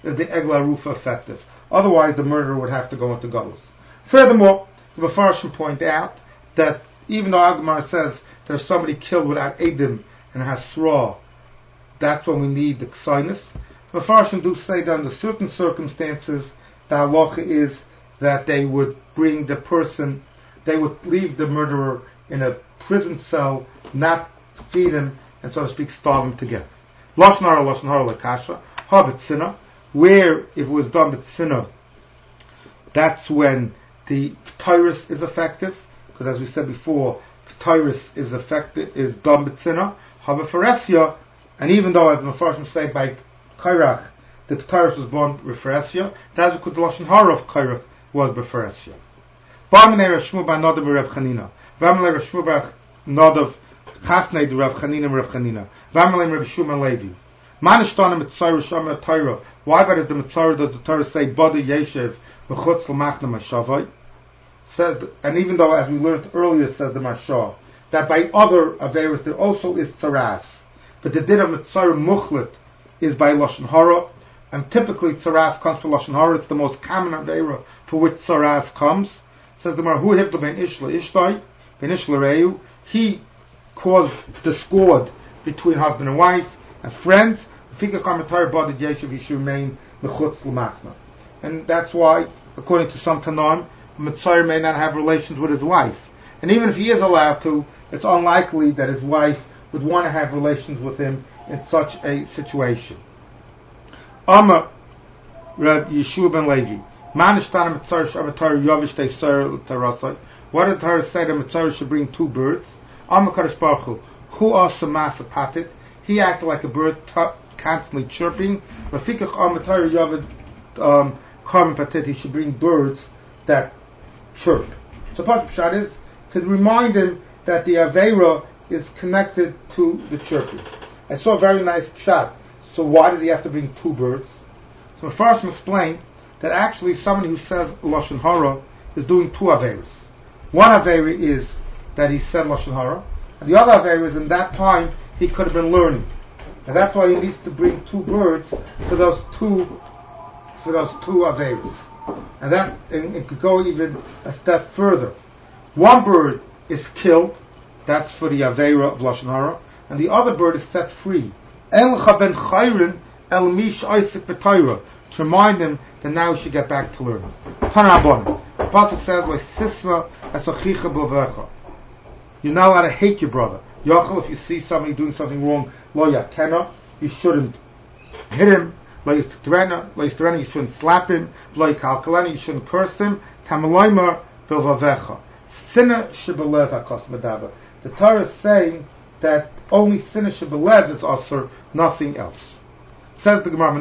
is the Egla Rufa effective. Otherwise, the murderer would have to go into Galus. Furthermore, the Mefarshim point out that even though Agmar says that if somebody killed without Edim and has Sra, that's when we need the Ksainis. The Mefarshim do say that under certain circumstances, the halacha is that they would bring the person, they would leave the murderer in a prison cell, not feed him, and so to speak, starve him to death. Lashon hara, lashon hara lekasha, ha b'tzina, where if it was done b'tzina, that's when the ketyrus is effective, because as we said before, ketyrus is effective, is done b'tzina, ha b'feresya, and even though, as the Mefarshim say, by kairach, the ketyrus was born b'feresya, that's because the lashon hara of kairach was b'feresya. Ba'aminei Rashmu ba'nadav b'Reb Chanina, v'aminei Rashmu ba'nadav chasnei d'Reb Chanina b'Reb Chanina, v'aminei Reb Shuma Levi. Manishtana mitzayr shama Torah. Why does the mitzayr does the Torah say bada yeshev v'chutz l'machna mashavai? Says, and even though as we learned earlier, says the Mashal, that by other averos there also is tzaras, but the din of mitzayr muchlit is by lashon hara, and typically tzaras comes from lashon hara. It's the most common avera for which tzaras comes. Says the Marhu hivda ben ishla ishtai ben ishla reu. He caused discord between husband and wife and friends. He should remain mechutz l'machna, and that's why, according to some Tanaim, the Mitzayr may not have relations with his wife, and even if he is allowed to, it's unlikely that his wife would want to have relations with him in such a situation. Amar Reb Yeshua ben Levi. What did the Torah say? The Mitzayr should bring two birds. Amar Kadosh Baruch Hu. Who are samasa patit? He acted like a bird, t- constantly chirping. Rafikach Amar Torah Yavid Karm patit. He should bring birds that chirp. So part of the pshat is to remind him that the Aveira is connected to the chirping. I saw a very nice pshat. So why does he have to bring two birds? So first, explained that actually someone who says lashon hara is doing two Aveiras. One Aveira is that he said lashon hara, and the other Aveira is in that time he could have been learning, and that's why he needs to bring two birds for those two for those two Aveiras. And that and it could go even a step further. One bird is killed, that's for the Aveira of lashon hara, and the other bird is set free. El ben chayrin el mish isaac b'Torah, to remind him that now he should get back to learning. Tanabon. The pasuk says, "Sisra esachicha b'levecha." You're not allowed to hate your brother. Yachal, if you see somebody doing something wrong, lo yakena, you shouldn't hit him. Lo yistrena, lo yistrena, you shouldn't slap him. Lo yikalkalena, you shouldn't curse him. Tamaloimer b'levecha. Sinna shebelev hakos medava. The Torah is saying that only sinna shebelev is usher, nothing else. Says the Gemara,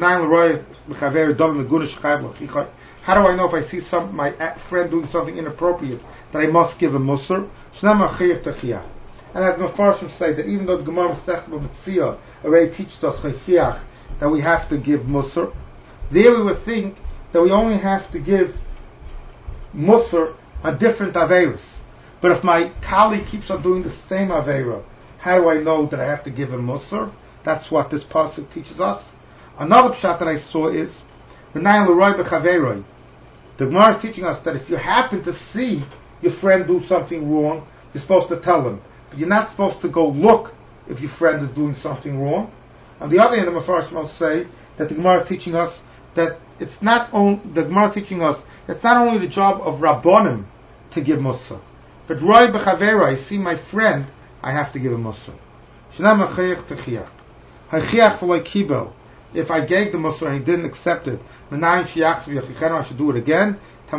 how do I know if I see some my friend doing something inappropriate that I must give a musr? And as the Mefarshim say that even though the Gemara Masechet already teaches us that we have to give musr, there we would think that we only have to give musr on different aveiros. But if my colleague keeps on doing the same aveira, how do I know that I have to give him musr? That's what this pasuk teaches us. Another pshat that I saw is the Gemara is teaching us that if you happen to see your friend do something wrong, you're supposed to tell him. But you're not supposed to go look if your friend is doing something wrong. On the other hand, the Mefarshim will say that the Gemara is teaching us that it's not only the Gemara is teaching us it's not only the job of Rabbonim to give Musa, but Roy B'Chavera, I see my friend, I have to give him Musa. Shnam Achiach Techiach. Hachiach V'Loi Kibel. If I gave the Musa and he didn't accept it, I should do it again.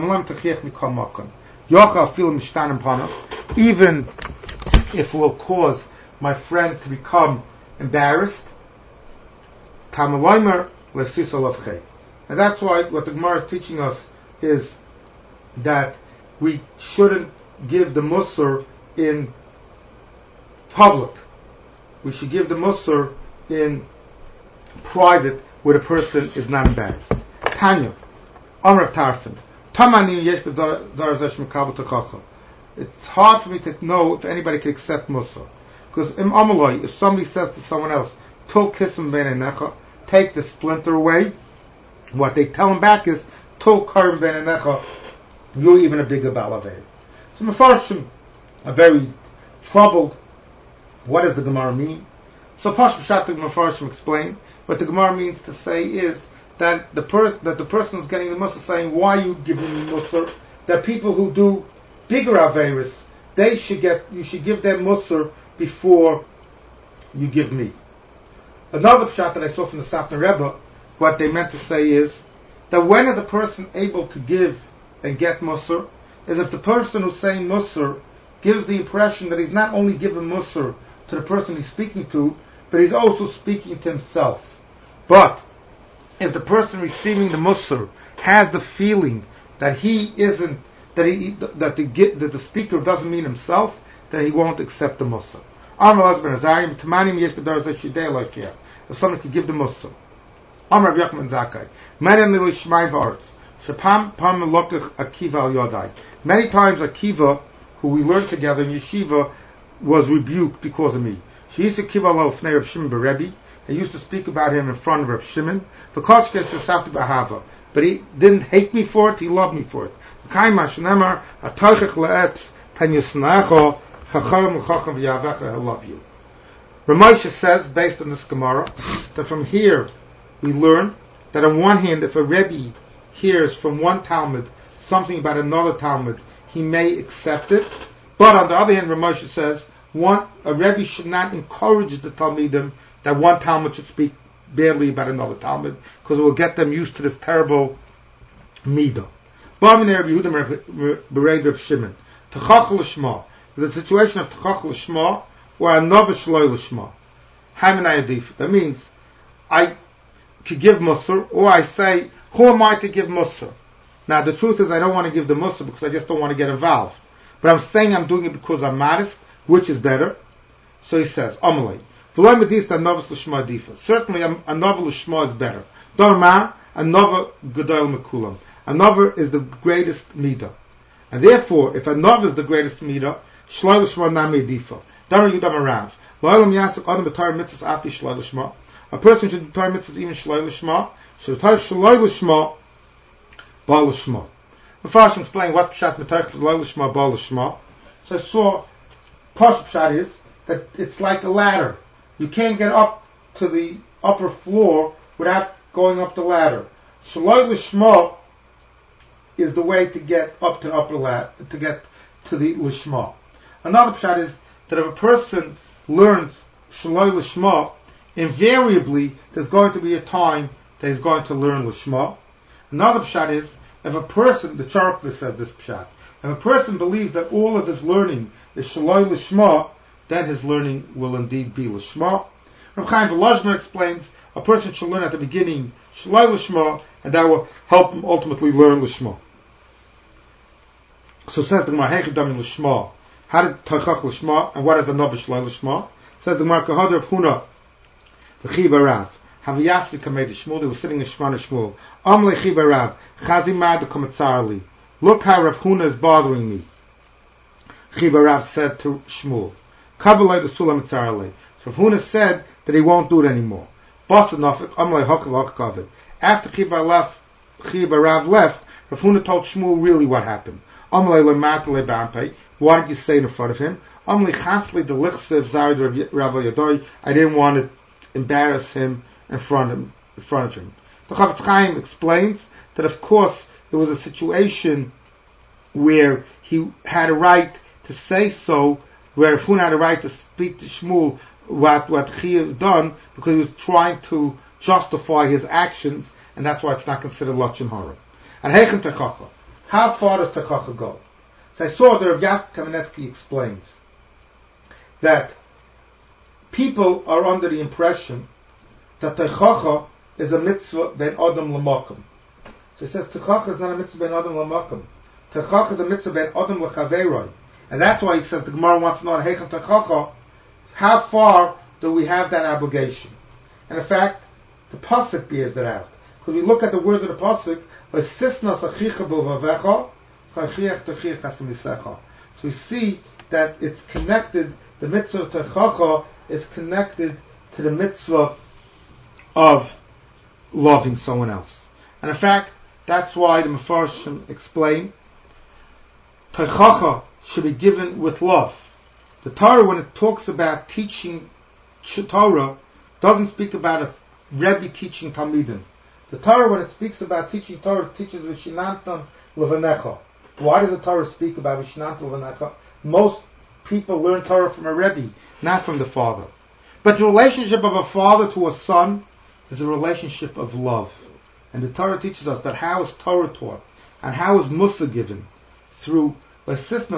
Even if it will cause my friend to become embarrassed. And that's why what the Gemara is teaching us is that we shouldn't give the Musar in public. We should give the Musar in private, where the person is not embarrassed. Tanya, Amr Tarfin, Tamani yesh b'dar zesh mekabel techacha. It's hard for me to know if anybody can accept Musa, because im amaloi, if somebody says to someone else, "Tul kisem b'neinecha," take the splinter away, what they tell him back is, Tol Karim Ben Enecha, you're even a bigger Balavei. So Mefarshim are very troubled. What does the Gemara mean? So Pashto Pshat the Mefarshim explain. What the Gemara means to say is that the person that the person who's getting the Musar is saying, why are you giving me Musar? That people who do bigger Averis, they should get, you should give them Musar before you give me. Another Pshat that I saw from the Sapna Rebbe, what they meant to say is that when is a person able to give and get Musar, is if the person who's saying Musar gives the impression that he's not only giving Musar to the person he's speaking to, but he's also speaking to himself. But if the person receiving the Musar has the feeling that he isn't, that he that the that the speaker doesn't mean himself, then he won't accept the Musar. If someone could give the Musar. Amar Rav Yochanan Zakkai. Many times Akiva, who we learned together in yeshiva, was rebuked because of me. She used to kiva lo fnei Rav Shimon beRebbi. I used to speak about him in front of Rav Shimon. But he didn't hate me for it; he loved me for it. I love you. Ramosha says, based on this Gemara, that from here we learn that on one hand, if a Rebbe hears from one Talmud something about another Talmud, he may accept it. But on the other hand, Ramosha says, one a Rebbe should not encourage the Talmidim that one Talmud should speak badly about another Talmud, because it will get them used to this terrible midah. The situation of Techach L'Shma or Anova Shloi L'Shma. That means I could give Musar, or I say, who am I to give Musar? Now the truth is I don't want to give the Musar because I just don't want to get involved. But I'm saying I'm doing it because I'm modest, which is better. So he says, Amalei. Certainly a Anova L'Shma is better. Dorma, Anova Gedol Mekulam. Anova is the greatest midah. And therefore, if Anova is the greatest midah, Shloi L'Shma Nami Difa. Dar Yudam Arav. Lo'elam Yasek Adam B'Torah Mitzvahs Afli Shloi L'Shma. A person should do Torah Mitzvahs even Shloi L'Shma. Should Torah Shloi L'Shma, Baal L'Shma. The first explain what Pshat B'Torah Shloi L'Shma, Baal L'Shma. So I saw, Pshat Pshat is that it's like a ladder. You can't get up to the upper floor without going up the ladder. Shloi L'Shma is the way to get up to the upper ladder, to get to the L'Shma. Another pshat is that if a person learns Shloi L'Shma, invariably there's going to be a time that he's going to learn L'Shma. Another pshat is if a person, the Charkva says this pshat, if a person believes that all of his learning is Shloi L'Shma, then his learning will indeed be L'Shma. Rav Chaim Volozhiner explains a person should learn at the beginning Shloi L'Shma, and that will help him ultimately learn L'Shma. So says the Gemara, Heichid Dami L'Shma. How did Techach L'Shma, and what is Anova Shloi L'Shma? Says the Gemara, Kahadar of Huna, the Chibarav, Haviyasvi Kamei the Shmuel, they were sitting in Shemana Shmuel. Amle Chibarav, Chazi Mad Komatzarli. Look how Rav Huna is bothering me. Chibarav said to Shmuel, Kabbalai the Sulam Tzarli. So Rav Huna said that he won't do it anymore. After Chibarav left, Chibarav left, Rav Huna told Shmuel really what happened. Why did you say it in front of him? I didn't want to embarrass him in front of, in front of him. The Chafetz Chaim explains that of course there was a situation where he had a right to say so, where Rav Huna had a right to speak to Shmuel what what he had done, because he was trying to justify his actions, and that's why it's not considered Lashon Hara. And Heichem Techacha. How far does Techacha go? So I saw that Rav Yaakov Kamenetsky explains that people are under the impression that Techacha is a mitzvah ben Adam l'makom. So he says Techacha is not a mitzvah ben Adam l'makom. Techacha is a mitzvah ben Adam l'chaveroi. And that's why he says the Gemara wants to know Heichem Techacha, how far do we have that obligation? And in fact, the Pasuk bears that out. Because we look at the words of the Pasuk, so we see that it's connected, the mitzvah of Techacha is connected to the mitzvah of loving someone else. And in fact, that's why the Mefarshim explain Teichacha should be given with love. The Torah, when it talks about teaching Torah, doesn't speak about a Rebbe teaching Talmidim. The Torah, when it speaks about teaching Torah, teaches Vishinantam Levanecha. Why does the Torah speak about Vishinantam Levanecha? Most people learn Torah from a Rebbe, not from the father. But the relationship of a father to a son is a relationship of love. And the Torah teaches us that how is Torah taught and how is Musa given? Through not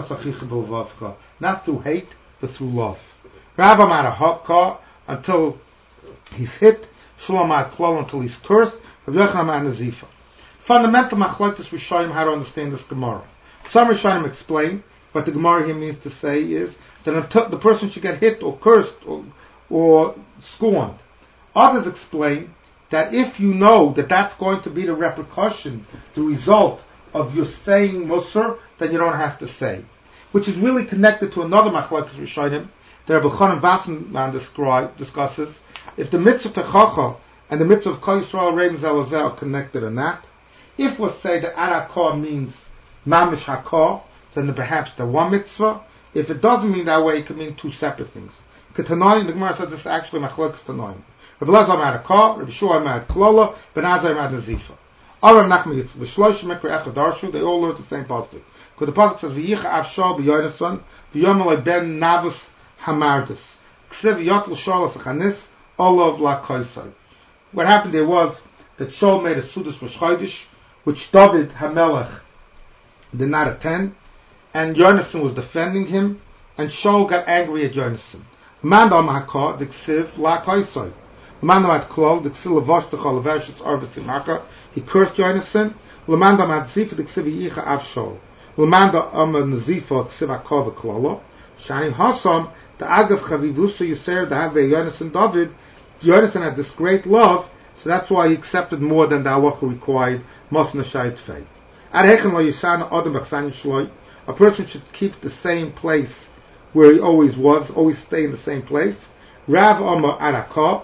through hate, but through love. Rav Amar Hakka until he's hit, Shalom Ad Klal until he's cursed, Rav Yochanan and Nazifa. Fundamental machlokes Rishonim how to understand this Gemara. Some Rishonim explain what the Gemara here means to say is that until the person should get hit or cursed or, or scorned. Others explain that if you know that that's going to be the repercussion, the result of your saying Musar, then you don't have to say. Which is really connected to another machlokes Rishonim that Rabbi Chanan Wasserman describe, discusses. If the mitzvah Techacha and the mitzvah of Kol Yisrael Reim Zelazeh are connected or not. If we'll say that Arakah means Mamish HaKah, then perhaps the one mitzvah. If it doesn't mean that way, it could mean two separate things. Ketanoim, the Gemara says this is actually machlokes Tanoim. Rabbi Elazar Mad Akah, Rabbi Shua Mad Klola, Ben Azai Mad Nazifa. Aram Nachman Yitzchak, V'shlosh Mekre Echad Darshu, they all learn the same pasuk. Because the pasuk says, V'yicha Avshal B'yonason, V'yomeloi Ben Navus Hamardis. Ksiv Yotl Shal Asachanis, Olav La Koisai. What happened there was that Shaul made a Sudas Rosh Chodesh, which David HaMelech did not attend, and Yonason was defending him, and Shaul got angry at Yonason. Mandam HaKah, the Ksiv La Koisai. Mandam Ad Klal, the Ksiv Lavosh Techol Levershis Arbasim Haka, he cursed Yonason. Lamandam Ad Zifa, the Ksiv Yicha Avshol. Lamanda Amma Nazifa, Ksiv HaKah V'Klala. Shani Hasam, the Agav Chavivusa Yisrael, the Havei Yonason David. Yonason had this great love, so that's why he accepted more than the halacha required. Mosna Shayt Fei. Ad Hechen Lo Yisana Adam B'Chsan Yishloi. A person should keep the same place where he always was, always stay in the same place. Rav Amma Arakah.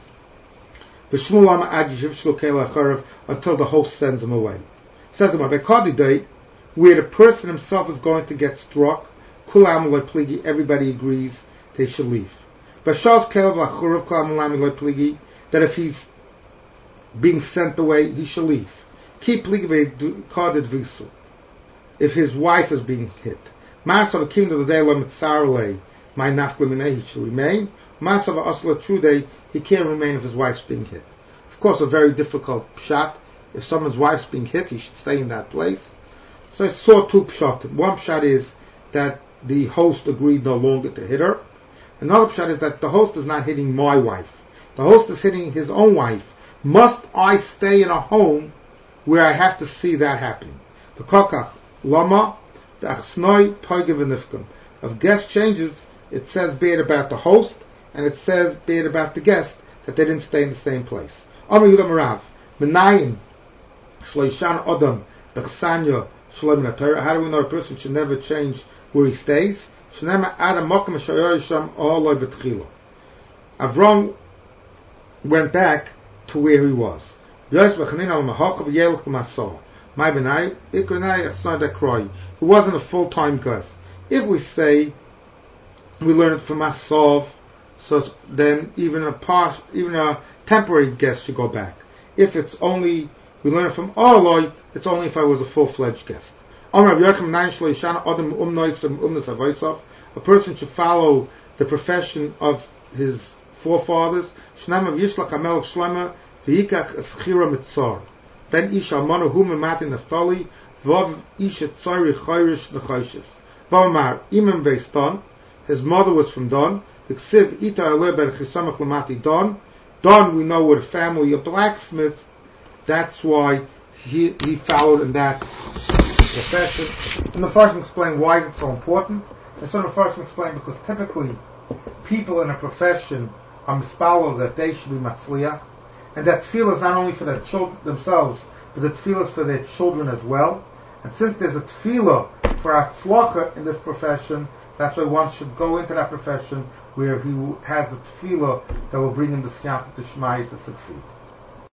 V'Shmuel Amma Ad Yishiv Shlo Kela Acharev, until the host sends him away. Says him, Bekadi Day, where the person himself is going to get struck, Kulam Lo Pligi, everybody agrees they should leave. Bashas Kelav Lacharev Kulam Lo Pligi, that if he's being sent away, he shall leave. Keep Pligi V'Kadid V'Su. If his wife is being hit. Marsav Akim to the day Lo Mitzarle, my Nafglimineh, he shall remain. Marsav Asla Trude, he can't remain if his wife's being hit. Of course, a very difficult pshat. If someone's wife's being hit, he should stay in that place. So I saw two pshat. One pshat is that the host agreed no longer to hit her. Another pshat is that the host is not hitting my wife. The host is hitting his own wife. Must I stay in a home where I have to see that happening? The kokach lama the achsnoi poigev nifkum. If guest changes, it says be it about the host, and it says be it about the guest that they didn't stay in the same place. Amar Yudah Marav Menayim Shloishan Adam Bechsanya Shalom Torah. How do we know a person should never change where he stays? Shnema Adam Mokum Shayoyisham Oloi Betchila. Avram went back to where he was. Yos Bechanina Mahachov Yelch Masah. My Benai Ikronai Asnada Kroy. He wasn't a full-time guest. If we say we learn it from Masov, so then even a past, even a temporary guest should go back. If it's only we learn it from Oloi, it's only if I was a full-fledged guest. A person should follow the profession of his forefathers. Ben ish almana hu memati naftali vav ish tzari chayrish nechayshis. Vamar imam beis Don. His mother was from Don. Ksiv ita ale ben chisamach lamati Don. Don, we know, were the family of blacksmiths. That's why he he followed in that profession. And the first explain why it's so important. And so the first explain because typically people in a profession are mispalel that they should be matzliach. And that tefillah is not only for their children themselves, but the tefillah is for their children as well. And since there's a tefillah for atzlacha in this profession, that's why one should go into that profession where he has the tefillah that will bring him the siyata to Shmai to succeed.